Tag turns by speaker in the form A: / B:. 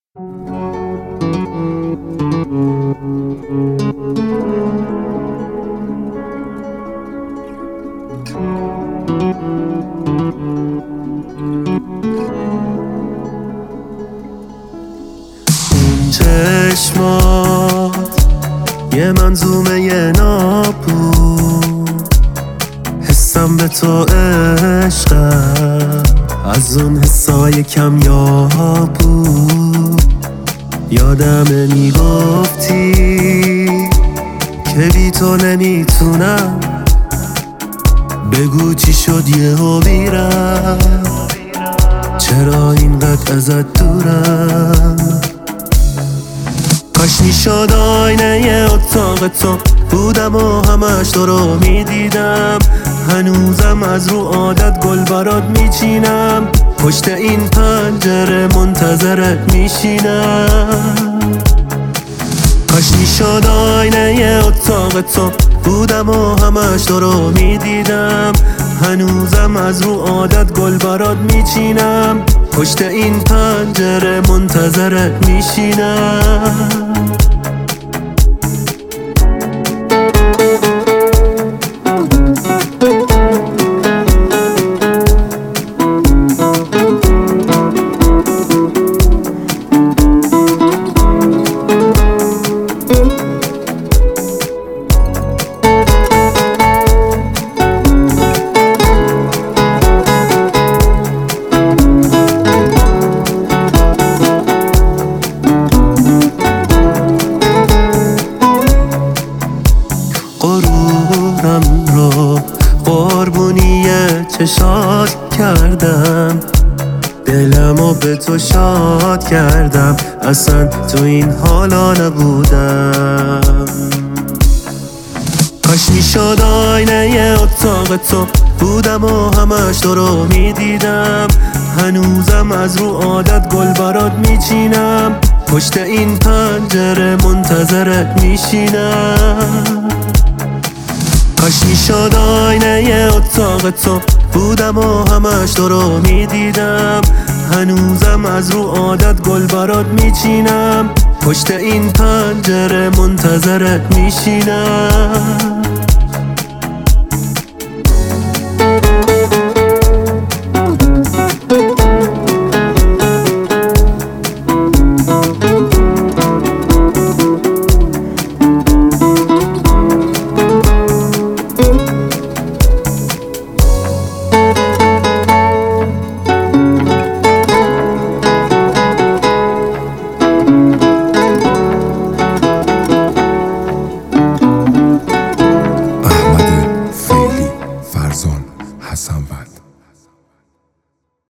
A: چشمات یه منظومه ناب بود، حسم به تو عشقم از اون حسای کمیاب بود. یادمه میگفتی که بی تو نمیتونم، بگو چی شد یهو بیرم، چرا اینقدر ازت دورم. کاش میشد آینه اتاق تو بودم و همش تو رو میدیدم، هنوزم از رو عادت گل برات میچینم، پشت این پنجره منتظرت میشینم. کاش میشد آینه اتاق تو بودم و همش تو رو میدیدم، هنوزم از رو عادت گل برات میچینم، پشت این پنجره منتظرت میشینم. غرورم رو قربونی چشات کردم، دلمو به تو شاد کردم، اصلا تو این حالا نبودم. کاش میشد آینه اتاق تو بودم و همش تو رو میدیدم، هنوزم از رو عادت گل برات میچینم، پشت این پنجره منتظرت میشینم. کاش میشد آینه اتاق تو بودم و همش تو رو میدیدم، هنوزم از رو عادت گل برات میچینم، پشت این پنجره منتظرت میشینم.
B: حسن ود